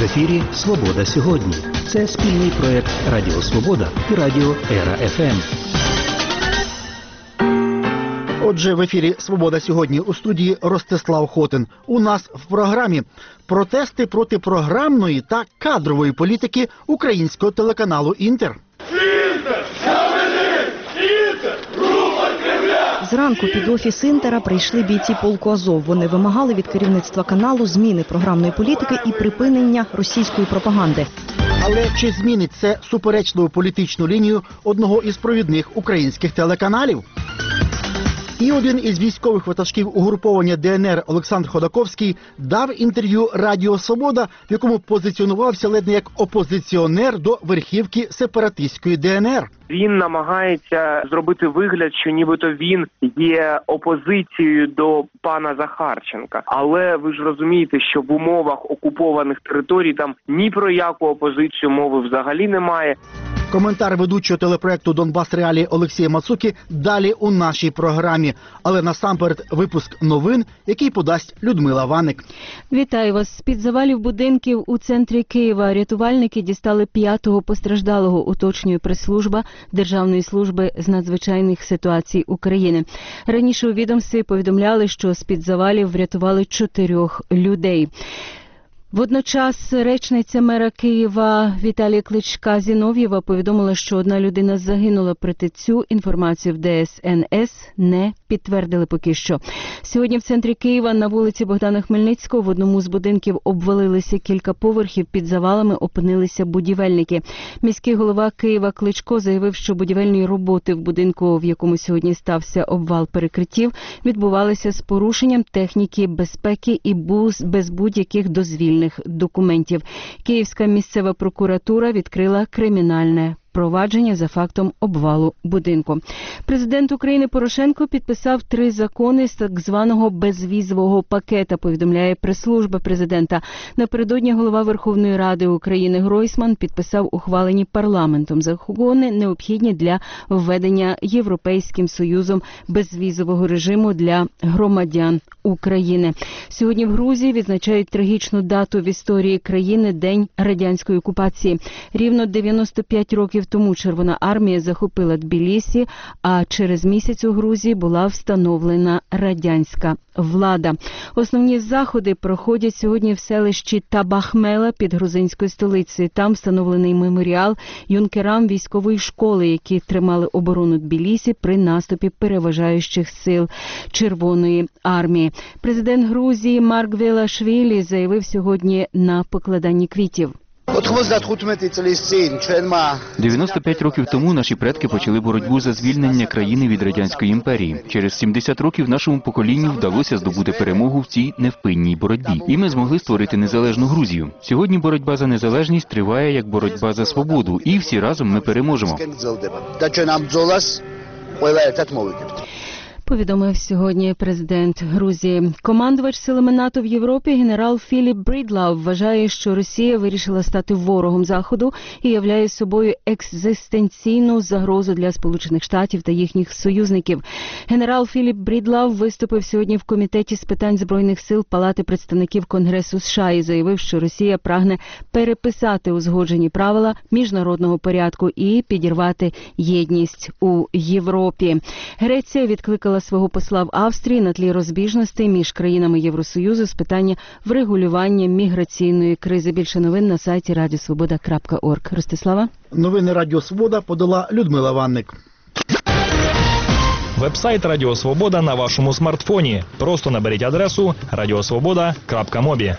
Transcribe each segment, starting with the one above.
В ефірі «Свобода сьогодні». Це спільний проєкт Радіо Свобода і Радіо Ера ФМ. Отже, в ефірі «Свобода сьогодні» у студії Ростислав Хотин. У нас в програмі протести проти програмної та кадрової політики українського телеканалу «Інтер». Зранку під офіс «Інтера» прийшли бійці полку «Азов». Вони вимагали від керівництва каналу зміни програмної політики і припинення російської пропаганди. Але чи змінить це суперечливу політичну лінію одного із провідних українських телеканалів? І один із військових ватажків угруповання ДНР Олександр Ходаковський дав інтерв'ю Радіо Свобода, в якому позиціонувався ледь не як опозиціонер до верхівки сепаратистської ДНР. Він намагається зробити вигляд, що нібито він є опозицією до пана Захарченка. Але ви ж розумієте, що в умовах окупованих територій там ні про яку опозицію мови взагалі немає. Коментар ведучого телепроекту «Донбас Реалії» Олексія Мацуки далі у нашій програмі. Але насамперед випуск новин, який подасть Людмила Ваник. Вітаю вас. З-під завалів будинків у центрі Києва рятувальники дістали 5-го постраждалого, уточнює прес-служба Державної служби з надзвичайних ситуацій України. Раніше у відомстві повідомляли, що з-під завалів врятували 4 людей. Водночас речниця мера Києва Віталія Кличка-Зінов'єва повідомила, що 1 людина загинула, проте цю інформацію в ДСНС не підтвердили поки що. Сьогодні в центрі Києва на вулиці Богдана Хмельницького в одному з будинків обвалилися кілька поверхів, під завалами опинилися будівельники. Міський голова Києва Кличко заявив, що будівельні роботи в будинку, в якому сьогодні стався обвал перекриттів, відбувалися з порушенням техніки безпеки і без будь-яких дозвільних документів. Київська місцева прокуратура відкрила кримінальне провадження за фактом обвалу будинку. Президент України Порошенко підписав 3 закони з так званого безвізового пакета, повідомляє прес-служба президента. Напередодні голова Верховної Ради України Гройсман підписав ухвалені парламентом закони, необхідні для введення Європейським Союзом безвізового режиму для громадян України. Сьогодні в Грузії відзначають трагічну дату в історії країни – День радянської окупації. Рівно 95 років тому Червона армія захопила Тбілісі, а через місяць у Грузії була встановлена радянська влада. Основні заходи проходять сьогодні в селищі Табахмела під грузинською столицею. Там встановлений меморіал юнкерам військової школи, які тримали оборону Тбілісі при наступі переважаючих сил Червоної армії. Президент Грузії Маргвелашвілі заявив сьогодні на покладанні квітів. 95 років тому наші предки почали боротьбу за звільнення країни від Радянської імперії. Через 70 років нашому поколінню вдалося здобути перемогу в цій невпинній боротьбі. І ми змогли створити незалежну Грузію. Сьогодні боротьба за незалежність триває як боротьба за свободу. І всі разом ми переможемо. Повідомив сьогодні президент Грузії. Командувач силами НАТО в Європі генерал Філіп Брідлав вважає, що Росія вирішила стати ворогом Заходу і являє собою екзистенційну загрозу для Сполучених Штатів та їхніх союзників. Генерал Філіп Брідлав виступив сьогодні в Комітеті з питань Збройних сил Палати представників Конгресу США і заявив, що Росія прагне переписати узгоджені правила міжнародного порядку і підірвати єдність у Європі. Греція відкликала свого посла в Австрії на тлі розбіжностей між країнами Євросоюзу з питання врегулювання міграційної кризи. Більше новин на сайті radiosvoboda.org. Ростислава. Новини Радіо Свобода подала Людмила Ванник. Веб-сайт Радіо Свобода на вашому смартфоні. Просто наберіть адресу radiosvoboda.mobi.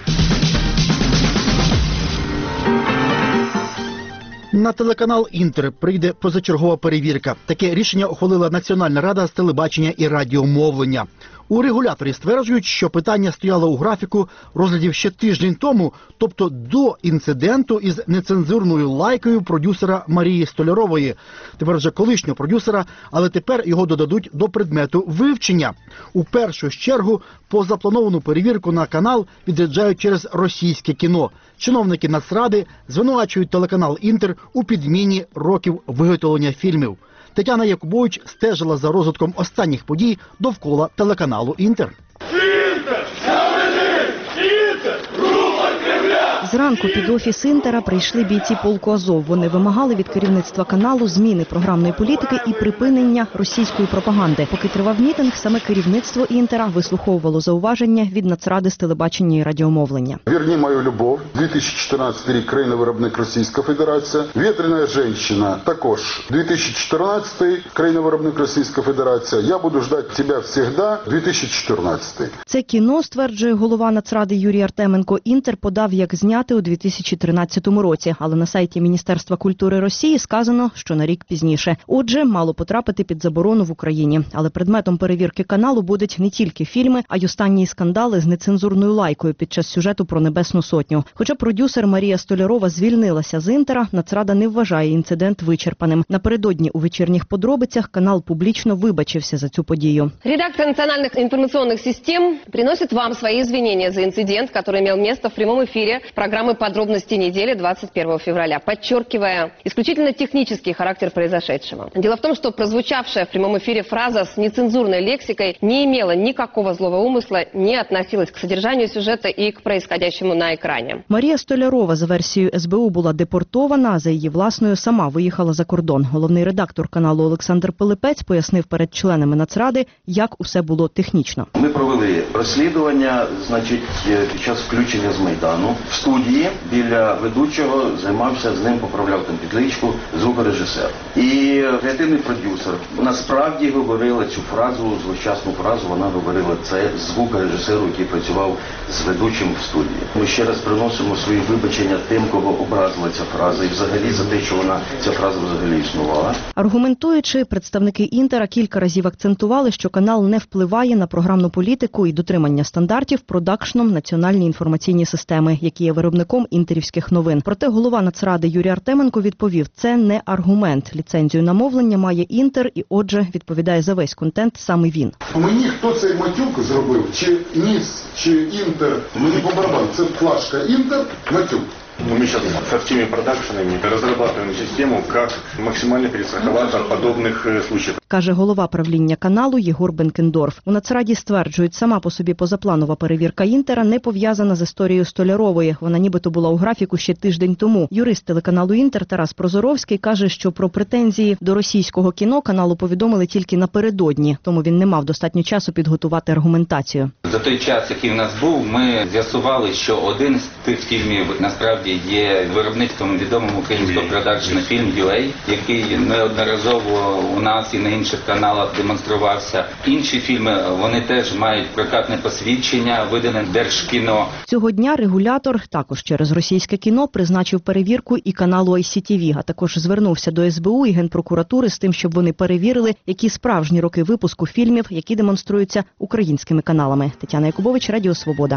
На телеканал «Інтер» прийде позачергова перевірка. Таке рішення ухвалила Національна рада з телебачення і радіомовлення. У регуляторі стверджують, що питання стояло у графіку розглядів ще тиждень тому, тобто до інциденту із нецензурною лайкою продюсера Марії Столярової. Тепер вже колишнього продюсера, але тепер його додадуть до предмету вивчення. У першу чергу позаплановану перевірку на канал відряджають через російське кіно. Чиновники Нацради звинувачують телеканал «Інтер» у підміні років виготовлення фільмів. Тетяна Якубович стежила за розвитком останніх подій довкола телеканалу «Інтер». Зранку під офіс «Інтера» прийшли бійці полку «Азов». Вони вимагали від керівництва каналу зміни програмної політики і припинення російської пропаганди. Поки тривав мітинг, саме керівництво «Інтера» вислуховувало зауваження від Нацради з телебачення і радіомовлення. «Верни мою любов», 2014 рік, країна-виробник Російська Федерація. «Ветреная женщина», також 2014, країна-виробник Російська Федерація. «Я буду ждать тебя всегда», 2014. Це кіно, стверджує голова Нацради Юрій Артеменко, «Інтер» подав як зняти у 2013 році, але на сайті Міністерства культури Росії сказано, що на рік пізніше. Отже, мало потрапити під заборону в Україні. Але предметом перевірки каналу будуть не тільки фільми, а й останні скандали з нецензурною лайкою під час сюжету про Небесну Сотню. Хоча продюсер Марія Столярова звільнилася з «Інтера», Нацрада не вважає інцидент вичерпаним. Напередодні у вечірніх подробицях канал публічно вибачився за цю подію. Редакция национальных информационных систем приносит вам свои извинения за инцидент, который имел место в прямом эфире программы «Подробности недели» 21 февраля, подчеркивая исключительно технический характер произошедшего. Дело в том, что прозвучавшая в прямом эфире фраза с нецензурной лексикой не имела никакого злого умысла, не относилась к содержанию сюжета и к происходящему на экране. Марія Столярова, за версією СБУ, була депортована, а за її власною сама виїхала за кордон. Головний редактор каналу Олександр Пилипець пояснив перед членами Нацради, як усе було технічно. Ми провели розслідування, під час включення з Майдану. В студії біля ведучого займався, з ним поправляв там підличку звукорежисер. І креативний продюсер насправді говорила цю фразу, злощасну фразу, вона говорила це звукорежисеру, який працював з ведучим в студії. Ми ще раз приносимо свої вибачення тим, кого образила ця фраза, і взагалі за те, що ця фраза взагалі існувала. Аргументуючи, представники «Інтера» кілька разів акцентували, що канал не впливає на програмну політику і дотримання стандартів продакшном Національні інформаційні системи, які є виробником інтерівських новин. Проте голова Нацради Юрій Артеменко відповів, це не аргумент. Ліцензію на мовлення має «Інтер» і, отже, відповідає за весь контент саме він. Мені хто цей матюк зробив, чи НІС, чи «Інтер», мені по барабану, це флажка «Інтер», матюк. Мы сейчас со всеми продакшенами разрабатываем систему, как максимально перестраховаться от подобных случаев. Каже голова правління каналу Єгор Бенкендорф. У Нацраді стверджують, сама по собі позапланова перевірка «Інтера» не пов'язана з історією Столярової. Вона нібито була у графіку ще тиждень тому. Юрист телеканалу «Інтер» Тарас Прозоровський каже, що про претензії до російського кіно каналу повідомили тільки напередодні, тому він не мав достатньо часу підготувати аргументацію. За той час, який в нас був, ми з'ясували, що один з тих фільмів насправді є виробництвом відомого українського продакшена «Фільм UA», який неодноразово у нас і на інших каналах демонструвався. Інші фільми, вони теж мають прокатне посвідчення, видане Держкіно. Цього дня регулятор, також через російське кіно, призначив перевірку і каналу ICTV, а також звернувся до СБУ і Генпрокуратури з тим, щоб вони перевірили, які справжні роки випуску фільмів, які демонструються українськими каналами. Тетяна Якубович, Радіо Свобода.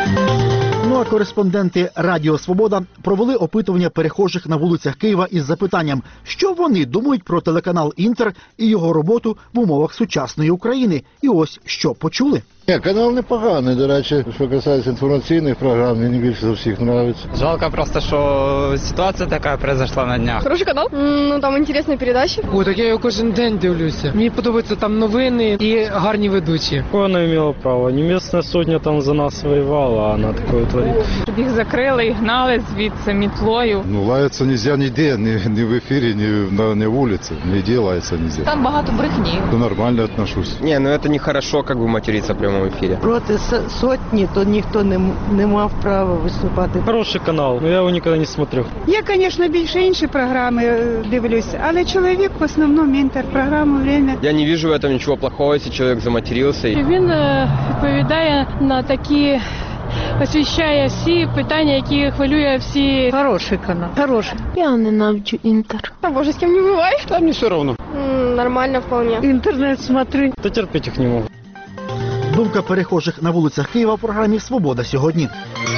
Ну а кореспонденти Радіо Свобода провели опитування перехожих на вулицях Києва із запитанням, що вони думають про телеканал «Інтер» і його роботу в умовах сучасної України. І ось що почули. Ні, канал непоганий, до речі, що касається інформаційних програм, мені більше за всіх подобається. Жалко просто, що ситуація така произошла на днях. Хороший канал, ну там інтересні передачі. О, так я його кожен день дивлюся. Мені подобаються там новини і гарні ведучі. Вона мала право, Небесна Сотня там за нас воювала, а вона таке творить. Щоб їх закрили і гнали звідси мітлою. Ну, лаятися нельзя ніде, ні в ефірі, ні на вулиці, ніде лаятися нельзя. Там багато брехні. То нормально отношусь. Ні, ну це не хорошо, як би материтися прямо в ефірі. Проти сотні, то ніхто не мав права виступати. Хороший канал, але я його ніколи не смотрю. Я, звісно, більше інші програми дивлюся, але чоловік в основному «Інтер» програму «Время». Я не бачу в цьому нічого плохого, якщо чоловік заматерився. Він відповідає на такі, освіщає всі питання, які хвилює всі. Хороший канал, хороший. Я ненавиджу «Інтер». А боже, з ким не буває? Та мені все одно. Нормально вполне. Інтернет смотри. Та терпіти їх не можу. Думка перехожих на вулицях Києва в програмі «Свобода сьогодні».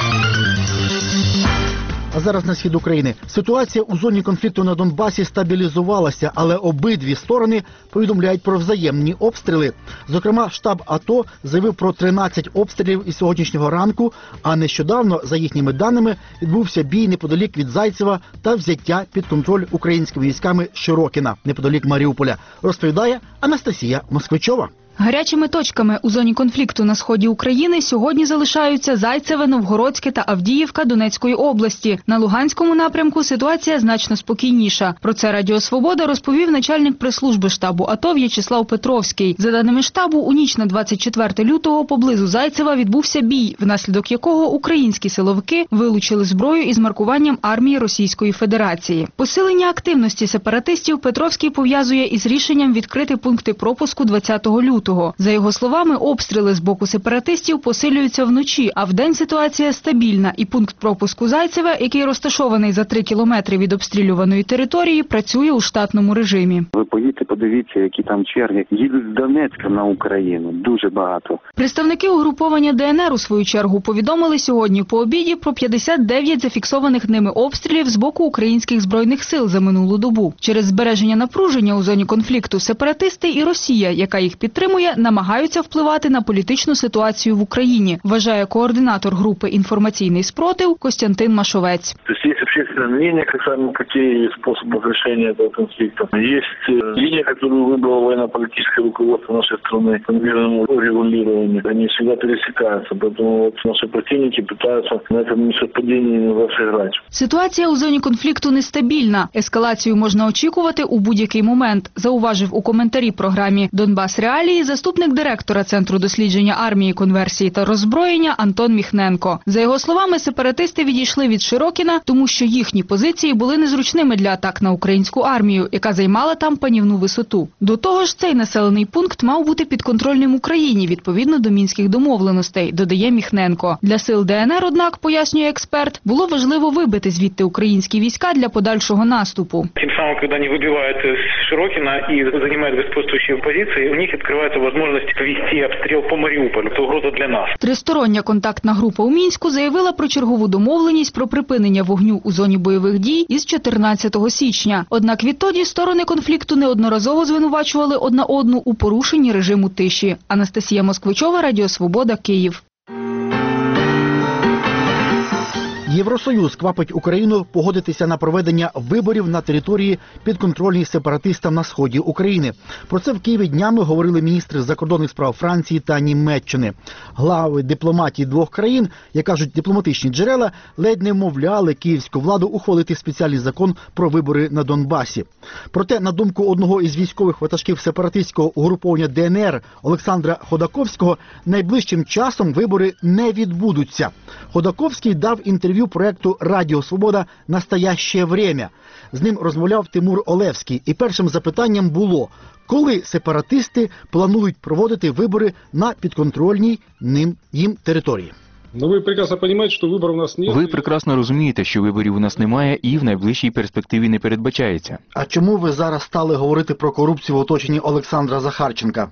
А зараз на схід України. Ситуація у зоні конфлікту на Донбасі стабілізувалася, але обидві сторони повідомляють про взаємні обстріли. Зокрема, штаб АТО заявив про 13 обстрілів із сьогоднішнього ранку, а нещодавно, за їхніми даними, відбувся бій неподалік від Зайцева та взяття під контроль українськими військами Широкіна, неподалік Маріуполя, розповідає Анастасія Москвичова. Гарячими точками у зоні конфлікту на сході України сьогодні залишаються Зайцеве, Новгородське та Авдіївка Донецької області. На Луганському напрямку ситуація значно спокійніша. Про це Радіо Свобода розповів начальник прес-служби штабу АТО В'ячеслав Петровський. За даними штабу, у ніч на 24 лютого поблизу Зайцева відбувся бій, внаслідок якого українські силовики вилучили зброю із маркуванням армії Російської Федерації. Посилення активності сепаратистів Петровський пов'язує із рішенням відкрити пункти пропуску 20 лютого. За його словами, обстріли з боку сепаратистів посилюються вночі, а вдень ситуація стабільна і пункт пропуску Зайцеве, який розташований за 3 кілометри від обстрілюваної території, працює у штатному режимі. Ви поїдьте, подивіться, які там черги. Їдуть з Донецька на Україну. Дуже багато. Представники угруповання ДНР у свою чергу повідомили сьогодні по обіді про 59 зафіксованих ними обстрілів з боку українських збройних сил за минулу добу. Через збереження напруження у зоні конфлікту сепаратисти і Росія, яка їх підтримує, намагаються впливати на політичну ситуацію в Україні, вважає координатор групи «Інформаційний спротив» Костянтин Машовець. Тобто є общественне мнение касаемо какие способы решения этого конфликта. Есть линия, которую выбрало военно-политическое руководство нашей страны по мирному регулированию. Они всегда пересекаются, поэтому вот наши противники пытаются на этом несовпадении разыграть. Ситуація у зоні конфлікту нестабільна. Ескалацію можна очікувати у будь-який момент, зауважив у коментарі програмі «Донбас Реалії» заступник директора Центру дослідження армії, конверсії та роззброєння Антон Міхненко. За його словами, сепаратисти відійшли від Широкіна, тому що їхні позиції були незручними для атак на українську армію, яка займала там панівну висоту. До того ж, цей населений пункт мав бути підконтрольним Україні відповідно до мінських домовленостей, додає Міхненко. Для сил ДНР, однак, пояснює експерт, було важливо вибити звідти українські війська для подальшого наступу. Тим самим, коли вони вибивають з Широкіна і займають господствуючі позиції, у них відкривається можливість вести обстріл по Маріуполю. Це угроза для нас. Тристороння контактна група у Мінську заявила про чергову домовленість про припинення вогню у зоні бойових дій із 14 січня. Однак відтоді сторони конфлікту неодноразово звинувачували одна одну у порушенні режиму тиші. Анастасія Москвичова, Радіо Свобода, Київ. Євросоюз квапить Україну погодитися на проведення виборів на території підконтрольній сепаратистам на сході України. Про це в Києві днями говорили міністри закордонних справ Франції та Німеччини. Глави дипломатії двох країн, як кажуть дипломатичні джерела, ледь не вмовляли київську владу ухвалити спеціальний закон про вибори на Донбасі. Проте, на думку одного із військових ватажків сепаратистського угруповання ДНР Олександра Ходаковського, найближчим часом вибори не відбудуться. Ходаковський дав інтерв'ю проекту «Радіо Свобода. Настояще время». З ним розмовляв Тимур Олевський. І першим запитанням було, коли сепаратисти планують проводити вибори на підконтрольній їм території. Ви прекрасно розумієте, що виборів у нас немає і в найближчій перспективі не передбачається. А чому ви зараз стали говорити про корупцію в оточенні Олександра Захарченка?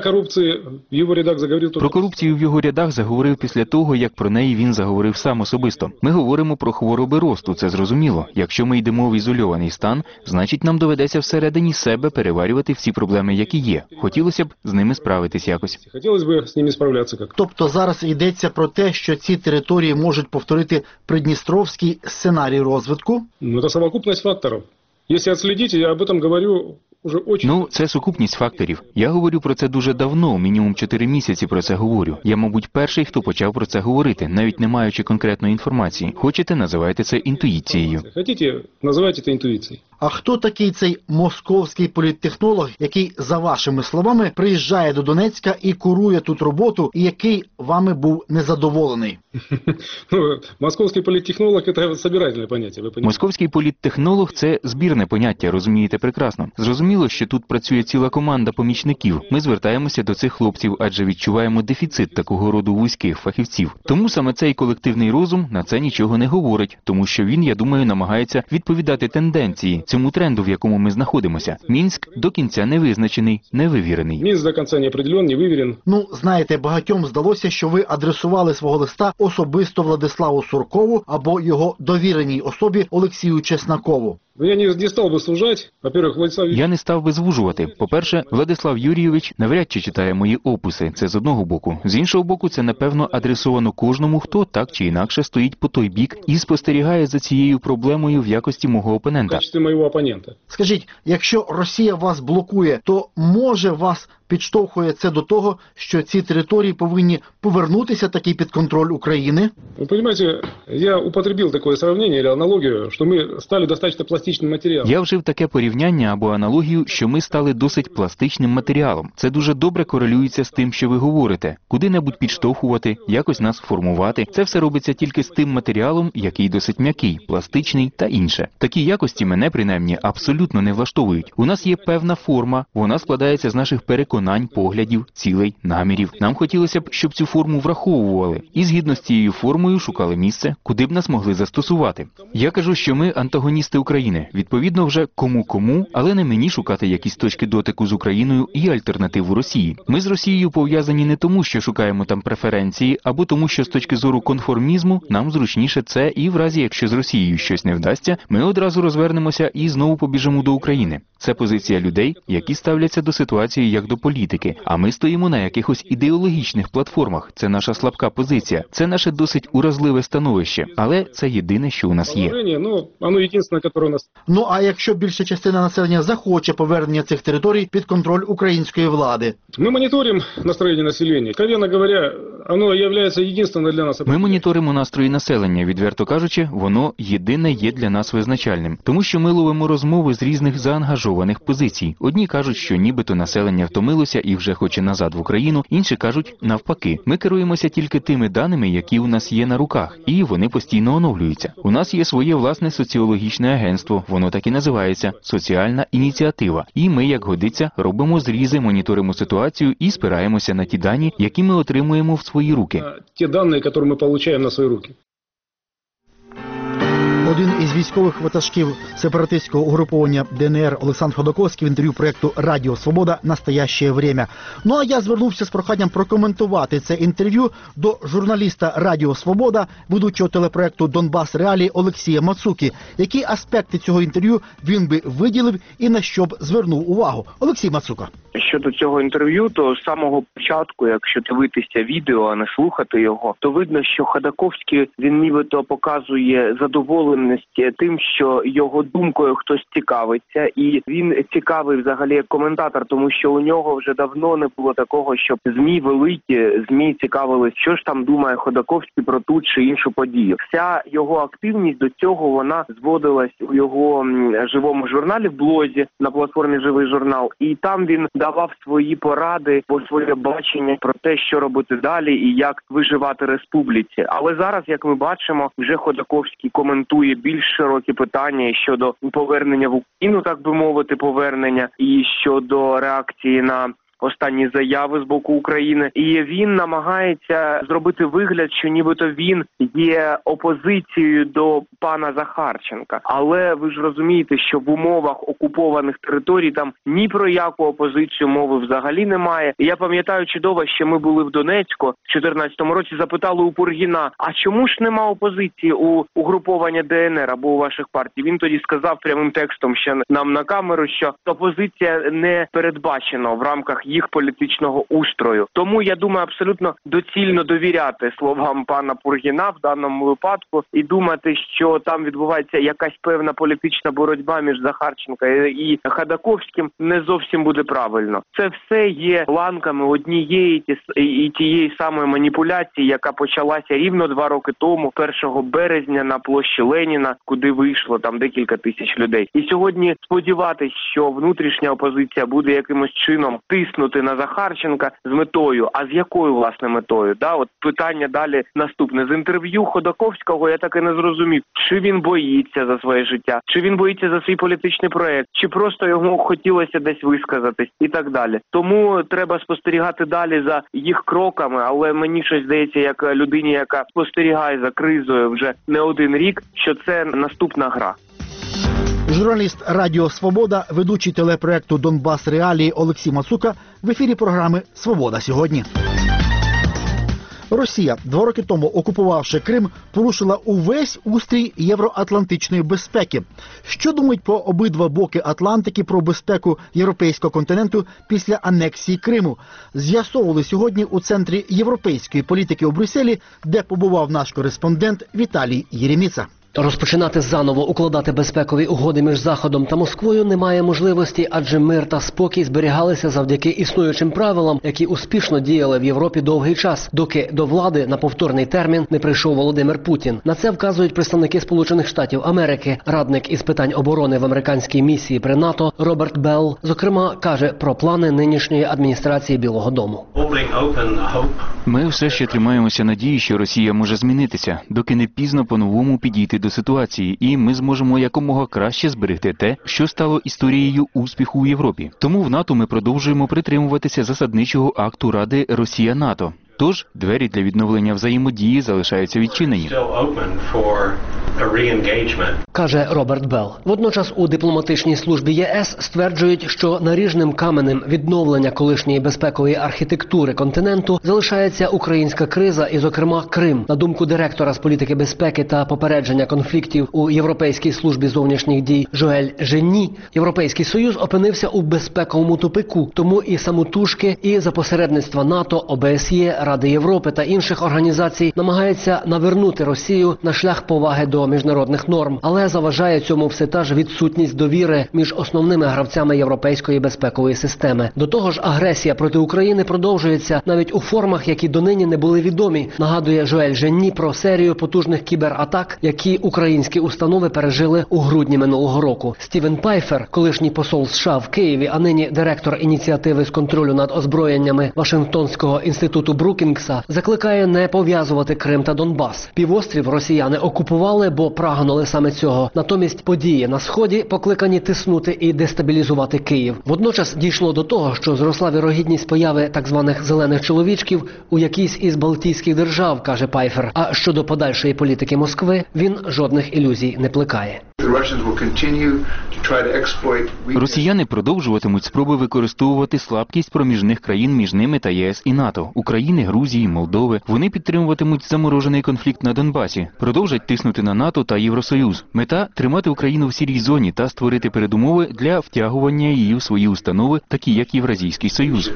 Про корупцію в його рядах заговорив після того, як про неї він заговорив сам особисто. Ми говоримо про хвороби росту, це зрозуміло. Якщо ми йдемо в ізольований стан, значить нам доведеться всередині себе переварювати всі проблеми, які є. Хотілося б з ними справитись якось. Тобто зараз йдеться про те, що ці території можуть повторити придністровський сценарій розвитку? Це совокупність факторів. Якщо відслідити, я об этом говорю. Це сукупність факторів. Я говорю про це дуже давно, мінімум 4 місяці про це говорю. Я, мабуть, перший, хто почав про це говорити, навіть не маючи конкретної інформації. Хочете, називайте це інтуїцією. Хочете, називайте це інтуїцією. А хто такий цей московський політтехнолог, який, за вашими словами, приїжджає до Донецька і курує тут роботу, і який вами був незадоволений? Московський політтехнолог – це збирательне поняття. Московський політтехнолог – це збірне поняття, розумієте прекрасно. Зрозуміло, що тут працює ціла команда помічників. Ми звертаємося до цих хлопців, адже відчуваємо дефіцит такого роду вузьких фахівців. Тому саме цей колективний розум на це нічого не говорить, тому що він, я думаю, намагається відповідати тенденції, цьому тренду, в якому ми знаходимося. Мінськ до кінця не визначений, не вивірений. Мінськ до кінця не определений, не вивірен. Знаєте, багатьом здалося, що ви адресували свого листа особисто Владиславу Суркову або його довіреній особі Олексію Чеснакову. Я не став би служати. Во-первых, Владислав... Я не став би звужувати. По-перше, Владислав Юрійович навряд чи читає мої описи. Це з одного боку. З іншого боку, це, напевно, адресовано кожному, хто так чи інакше стоїть по той бік і спостерігає за цією проблемою в якості мого опонента. В качестві моєго опонента. Скажіть, якщо Росія вас блокує, то може вас підштовхує це до того, що ці території повинні повернутися таки під контроль України? Вы понимаете, я употребил такое сравнение или аналогию, что мы стали достаточно пластичным материалом. Я вжив таке порівняння або аналогію, що ми стали досить пластичним матеріалом. Це дуже добре корелюється з тим, що ви говорите. Куди-небудь підштовхувати, якось нас формувати. Це все робиться тільки з тим матеріалом, який досить м'який, пластичний та інше. Такі якості мене, принаймні, абсолютно не влаштовують. У нас є певна форма, вона складається з наших переконань, поглядів, цілей, намірів. Нам хотілося б, щоб цю форму враховували. І згідно з цією формою шукали місце, куди б нас могли застосувати. Я кажу, що ми антагоністи України. Відповідно вже кому-кому, але не мені шукати якісь точки дотику з Україною і альтернативу Росії. Ми з Росією пов'язані не тому, що шукаємо там преференції, або тому, що з точки зору конформізму нам зручніше це, і в разі, якщо з Росією щось не вдасться, ми одразу розвернемося і знову побіжимо до України. Це позиція людей, які ставляться до ситуації як до політики, а ми стоїмо на якихось ідеологічних платформах. Це наша слабка позиція, це наше досить уразливе становище, але це єдине, що у нас є. Ну а якщо більша частина населення захоче повернення цих територій під контроль української влади? Мы мониторим настроение населения. Откровенно говоря, оно является единственным для нас. Ми моніторимо настрої населення, відверто кажучи, воно єдине є для нас визначальним. Тому що ми ловимо розмови з різних заангажованих позицій. Одні кажуть, що нібито населення втомилося і вже хоче назад в Україну, інші кажуть навпаки. Ми керуємося тільки тими даними, які у нас є на руках, і вони постійно оновлюються. У нас є своє власне соціологічне агентство, воно так і називається – «Соціальна ініціатива». І ми, як годиться, робимо зрізи, моніторимо ситуацію і спираємося на ті дані, які ми отримуємо в свої руки. Ті дані, які ми отримуємо на свої руки. Один із військових ватажків сепаратистського угруповання ДНР Олександр Ходоковський в інтерв'ю проєкту «Радіо Свобода. Настоящее время». Ну а я звернувся з проханням прокоментувати це інтерв'ю до журналіста «Радіо Свобода», ведучого телепроєкту «Донбас Реалії» Олексія Мацуки. Які аспекти цього інтерв'ю він би виділив і на що б звернув увагу? Олексій Мацука. Щодо цього інтерв'ю, то з самого початку, якщо дивитися відео, а не слухати його, то видно, що Ходоковський, він нібито показує задоволеність тим, що його думкою хтось цікавиться, і він цікавий взагалі як коментатор, тому що у нього вже давно не було такого, щоб ЗМІ великі, ЗМІ цікавились, що ж там думає Ходоковський про ту чи іншу подію. Вся його активність до цього, вона зводилась у його живому журналі, в блозі на платформі «Живий журнал», і там він давав свої поради, своє бачення про те, що робити далі і як виживати республіці. Але зараз, як ми бачимо, вже Ходоковський коментує більш широкі питання щодо повернення в Україну, так би мовити, повернення, і щодо реакції на останні заяви з боку України. І він намагається зробити вигляд, що нібито він є опозицією до пана Захарченка. Але ви ж розумієте, що в умовах окупованих територій там ні про яку опозицію мови взагалі немає. І я пам'ятаю чудово, що ми були в Донецьку в 2014 році, запитали у Пургіна, а чому ж нема опозиції у угруповання ДНР або у ваших партій? Він тоді сказав прямим текстом ще нам на камеру, що опозиція не передбачена в рамках їх політичного устрою. Тому, я думаю, абсолютно доцільно довіряти словам пана Пургіна в даному випадку і думати, що там відбувається якась певна політична боротьба між Захарченка і Ходоковським, не зовсім буде правильно. Це все є ланками однієї і тієї самої маніпуляції, яка почалася рівно 2 роки тому, 1 березня на площі Леніна, куди вийшло там декілька тисяч людей. І сьогодні сподіватися, що внутрішня опозиція буде якимось чином тиснути на Захарченка з метою. А з якою, власне, метою? От питання далі наступне. З інтерв'ю Ходоковського я так і не зрозумів, чи він боїться за своє життя, чи він боїться за свій політичний проект, чи просто йому хотілося десь висказатись і так далі. Тому треба спостерігати далі за їх кроками, але мені щось здається, як людині, яка спостерігає за кризою вже не 1 рік, що це наступна гра. Журналіст «Радіо Свобода», ведучий телепроєкту «Донбас Реалії» Олексій Мацука в ефірі програми «Свобода сьогодні». Росія, 2 роки тому окупувавши Крим, порушила увесь устрій євроатлантичної безпеки. Що думають по обидва боки Атлантики про безпеку європейського континенту після анексії Криму? З'ясовували сьогодні у Центрі європейської політики у Брюсселі, де побував наш кореспондент Віталій Єреміца. Розпочинати заново укладати безпекові угоди між Заходом та Москвою немає можливості, адже мир та спокій зберігалися завдяки існуючим правилам, які успішно діяли в Європі довгий час, доки до влади на повторний термін не прийшов Володимир Путін. На це вказують представники Сполучених Штатів Америки. Радник із питань оборони в американській місії при НАТО Роберт Белл, зокрема, каже про плани нинішньої адміністрації Білого дому. Ми все ще тримаємося надії, що Росія може змінитися, доки не пізно по-новому підійти до ситуації, і ми зможемо якомога краще зберегти те, що стало історією успіху у Європі. Тому в НАТО ми продовжуємо притримуватися засадничого акту Ради Росія-НАТО. Тож двері для відновлення взаємодії залишаються відчинені. Каже Роберт Белл. Водночас у дипломатичній службі ЄС стверджують, що наріжним каменем відновлення колишньої безпекової архітектури континенту залишається українська криза і, зокрема, Крим. На думку директора з політики безпеки та попередження конфліктів у Європейській службі зовнішніх дій Жоель Женні, Європейський Союз опинився у безпековому тупику. Тому і самотужки, і за посередництва НАТО, ОБСЄ, Ради Європи та інших організацій намагаються навернути Росію на шлях поваги до міжнародних норм. Але заважає цьому все та ж відсутність довіри між основними гравцями європейської безпекової системи. До того ж, агресія проти України продовжується навіть у формах, які донині не були відомі. Нагадує Жоель Женні про серію потужних кібератак, які українські установи пережили у грудні минулого року. Стівен Пайфер, колишній посол США в Києві, а нині директор ініціативи з контролю над озброєннями Вашингтонського інституту Брукінгса, закликає не пов'язувати Крим та Донбас. Півострів росіяни окупували, бо прагнули саме цього. Натомість події на Сході покликані тиснути і дестабілізувати Київ. Водночас дійшло до того, що зросла вірогідність появи так званих «зелених чоловічків» у якійсь із балтійських держав, каже Пайфер. А щодо подальшої політики Москви, він жодних ілюзій не плекає. Росіяни продовжуватимуть спроби використовувати слабкість проміжних країн між ними та ЄС і НАТО, України, Грузії, Молдови. Вони підтримуватимуть заморожений конфлікт на Донбасі, продовжать тиснути на НАТО та Євросоюз. Мета – тримати Україну в сірій зоні та створити передумови для втягування її в свої установи, такі як Євразійський Союз.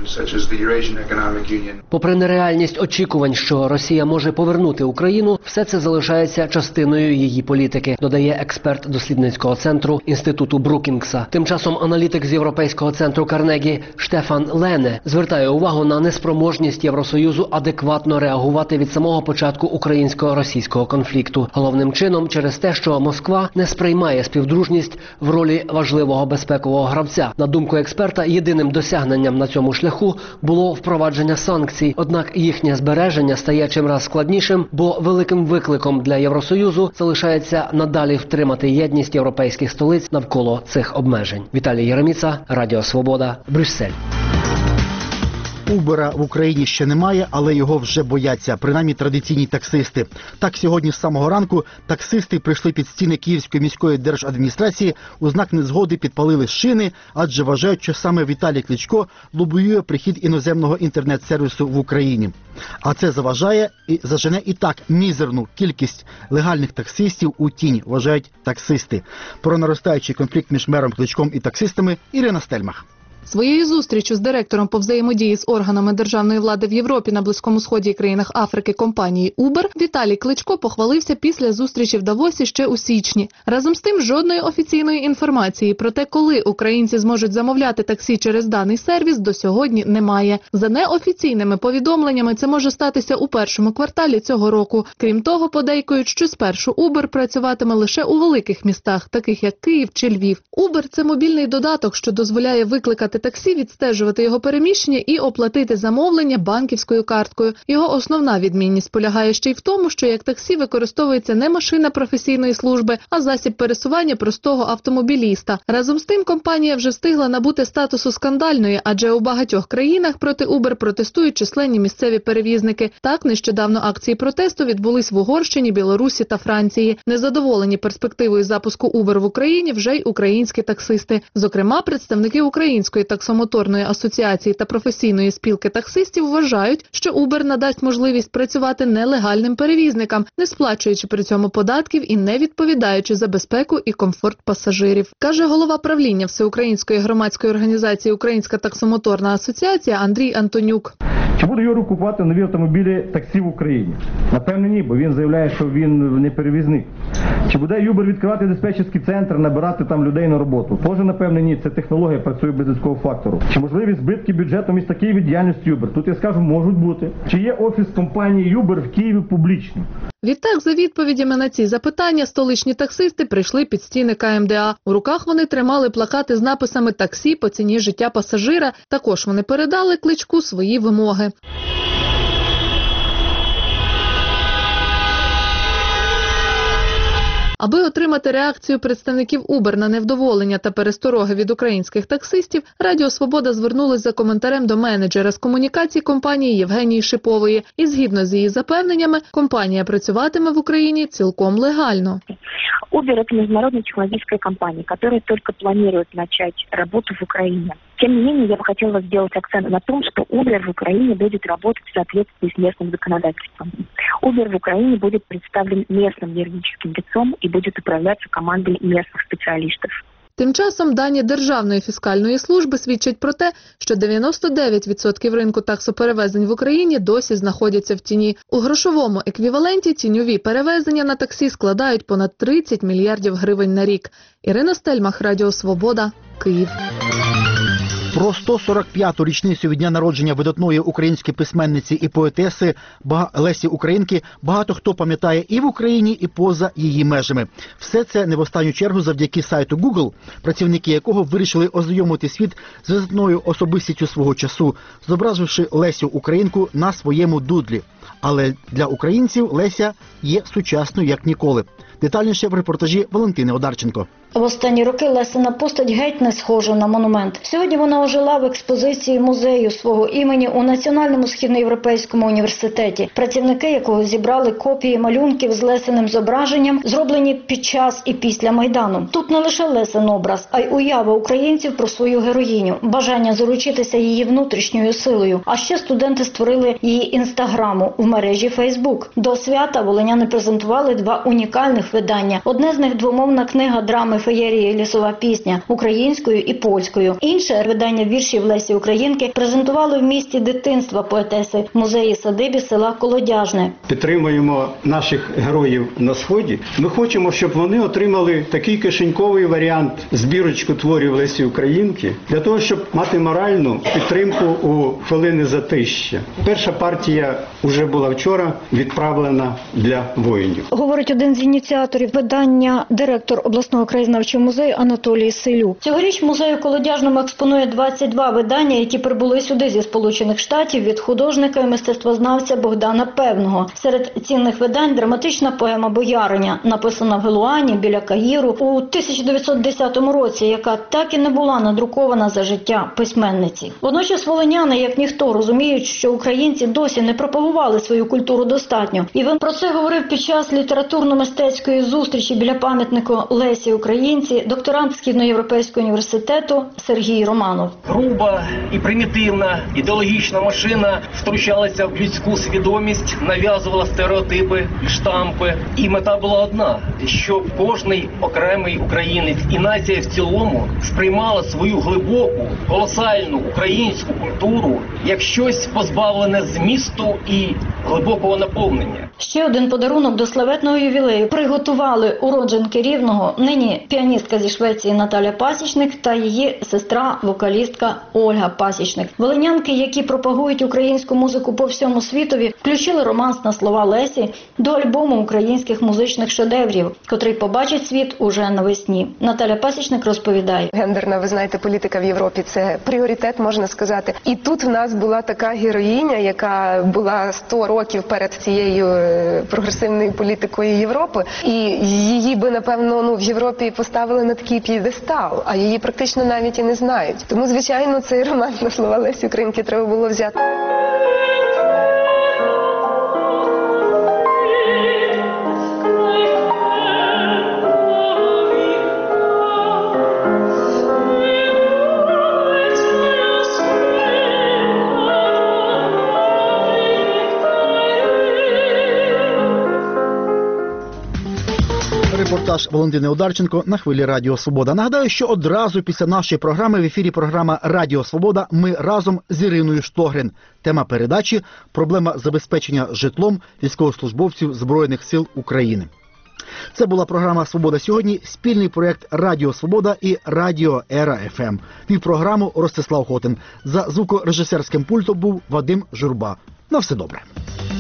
Попри нереальність очікувань, що Росія може повернути Україну, все це залишається частиною її політики, додає експерт дослідницького центру Інституту Брукінгса. Тим часом аналітик з Європейського центру Карнегі Штефан Лене звертає увагу на неспроможність Євросоюзу адекватно реагувати від самого початку українсько-російського конфлікту. Головним чином через те, що Москва не сприймає співдружність в ролі важливого безпекового гравця. На думку експерта, єдиним досягненням на цьому шляху було впровадження санкцій. Однак їхнє збереження стає чимраз складнішим, бо великим викликом для Євросоюзу залишається надалі втримати єдність європейських столиць навколо цих обмежень. Віталій Єреміца, Радіо Свобода, Брюссель. Убера в Україні ще немає, але його вже бояться, принаймні традиційні таксисти. Так, сьогодні з самого ранку таксисти прийшли під стіни Київської міської держадміністрації, у знак незгоди підпалили шини, адже вважають, що саме Віталій Кличко лобіює прихід іноземного інтернет-сервісу в Україні. А це заважає і зажене і так мізерну кількість легальних таксистів у тінь, вважають таксисти. Про наростаючий конфлікт між мером Кличком і таксистами Ірина Стельмах. Своєю зустрічю з директором по взаємодії з органами державної влади в Європі, на Близькому Сході і країнах Африки компанії Uber Віталій Кличко похвалився після зустрічі в Давосі ще у січні. Разом з тим, жодної офіційної інформації про те, коли українці зможуть замовляти таксі через даний сервіс, до сьогодні немає. За неофіційними повідомленнями, це може статися у першому кварталі цього року. Крім того, подейкують, що спершу Uber працюватиме лише у великих містах, таких як Київ чи Львів. Uber – це мобільний додаток, що дозволяє викликати таксі, відстежувати його переміщення і оплатити замовлення банківською карткою. Його основна відмінність полягає ще й в тому, що як таксі використовується не машина професійної служби, а засіб пересування простого автомобіліста. Разом з тим, компанія вже встигла набути статусу скандальної, адже у багатьох країнах проти Uber протестують численні місцеві перевізники. Так, нещодавно акції протесту відбулись в Угорщині, Білорусі та Франції. Незадоволені перспективою запуску Uber в Україні вже й українські таксисти. Зокрема, представники Української таксомоторної асоціації та професійної спілки таксистів вважають, що Uber надасть можливість працювати нелегальним перевізникам, не сплачуючи при цьому податків і не відповідаючи за безпеку і комфорт пасажирів. Каже голова правління Всеукраїнської громадської організації Українська таксомоторна асоціація Андрій Антонюк. Чи буде Юру купувати нові автомобілі таксі в Україні? Напевно, ні, бо він заявляє, що він не перевізник. Чи буде Uber відкривати диспетчерський центр, набирати там людей на роботу? Тоже, напевне, ні. Це технологія працює без людського фактору. Чи можливі збитки бюджету міста Києва від діяльності Uber? Тут я скажу, можуть бути. Чи є офіс компанії Uber в Києві публічним? Відтак, за відповідями на ці запитання, столичні таксисти прийшли під стіни КМДА. У руках вони тримали плакати з написами «Таксі по ціні життя пасажира». Також вони передали Кличку свої вимоги. Аби отримати реакцію представників Uber на невдоволення та перестороги від українських таксистів, Радіо Свобода звернулась за коментарем до менеджера з комунікацій компанії Євгенії Шипової. І згідно з її запевненнями, компанія працюватиме в Україні цілком легально. Uber – это международная технологическая компания, которая только планирует начать работу в Украине. Тем не менее, я бы хотела сделать акцент на том, что Uber в Украине будет работать в соответствии с местным законодательством. Uber в Украине будет представлен местным юридическим лицом и будет управляться командой местных специалистов. Тим часом дані Державної фіскальної служби свідчать про те, що 99% ринку таксоперевезень в Україні досі знаходяться в тіні. У грошовому еквіваленті тіньові перевезення на таксі складають понад 30 мільярдів гривень на рік. Ірина Стельмах, Радіо Свобода, Київ. Про 145-ту річницю від дня народження видатної української письменниці і поетеси Лесі Українки багато хто пам'ятає і в Україні, і поза її межами. Все це не в останню чергу завдяки сайту Google, працівники якого вирішили ознайомити світ з видатною особистістю свого часу, зобразивши Лесю Українку на своєму дудлі. Але для українців Леся є сучасною як ніколи. Детальніше в репортажі Валентини Одарченко. В останні роки Лесина постать геть не схожа на монумент. Сьогодні вона ожила в експозиції музею свого імені у Національному східноєвропейському університеті, працівники якого зібрали копії малюнків з Лесиним зображенням, зроблені під час і після Майдану. Тут не лише Лесин образ, а й уява українців про свою героїню, бажання заручитися її внутрішньою силою. А ще студенти створили її інстаграму в мережі Фейсбук. До свята волиняни презентували два унікальних видання. Одне з них двомовна книга драми «Феєрія. Лісова пісня» українською і польською. Інше видання віршів Лесі Українки презентували в місті дитинства поетеси в музеї-садибі села Колодяжне. Підтримуємо наших героїв на Сході. Ми хочемо, щоб вони отримали такий кишеньковий варіант збірочку творів Лесі Українки, для того, щоб мати моральну підтримку у хвилини затища. Перша партія вже була вчора відправлена для воїнів. Говорить один з ініціаторів видання, директор обласного краєзнавчого музею Анатолій Селюк. Цьогоріч музей у Колодяжному експонує 22 видання, які прибули сюди зі Сполучених Штатів від художника і мистецтвознавця Богдана Певного. Серед цінних видань драматична поема «Бояриня», написана в Гелуані біля Каїру у 1910 році, яка так і не була надрукована за життя письменниці. Водночас волиняни, як ніхто, розуміють, що українці досі не пропагували свою культуру достатньо. І він про це говорив під час літературно-мистецької зустрічі біля пам'ятнику Лесі Українці докторант Східноєвропейського університету Сергій Романов. Груба і примітивна ідеологічна машина втручалася в людську свідомість, нав'язувала стереотипи, штампи. І мета була одна – щоб кожний окремий українець і нація в цілому сприймала свою глибоку, колосальну українську культуру як щось позбавлене змісту і глибокого наповнення. Ще один подарунок до славетного ювілею приготували уродженки Рівного, нині піаністка зі Швеції Наталя Пасічник та її сестра, вокалістка Ольга Пасічник. Волинянки, які пропагують українську музику по всьому світові, включили романс на слова Лесі до альбому українських музичних шедеврів, котрий побачить світ уже навесні. Наталя Пасічник розповідає. Гендерна, ви знаєте, політика в Європі – це пріоритет, можна сказати. І тут в нас була така героїня, яка була 100 років перед цією прогресивною політикою Європи. І її би, напевно, в Європі поставили на такий п'єдестал, а її практично навіть і не знають. Тому, звичайно, цей роман на слова Лесі Українки треба було взяти. Репортаж Валентини Одарченко на хвилі Радіо Свобода. Нагадаю, що одразу після нашої програми в ефірі програма Радіо Свобода ми разом з Іриною Штогрин. Тема передачі – проблема забезпечення житлом військовослужбовців Збройних сил України. Це була програма «Свобода сьогодні», спільний проєкт «Радіо Свобода» і «Радіо Ера ФМ». Вів програму Ростислав Хотин. За звукорежисерським пультом був Вадим Журба. На все добре.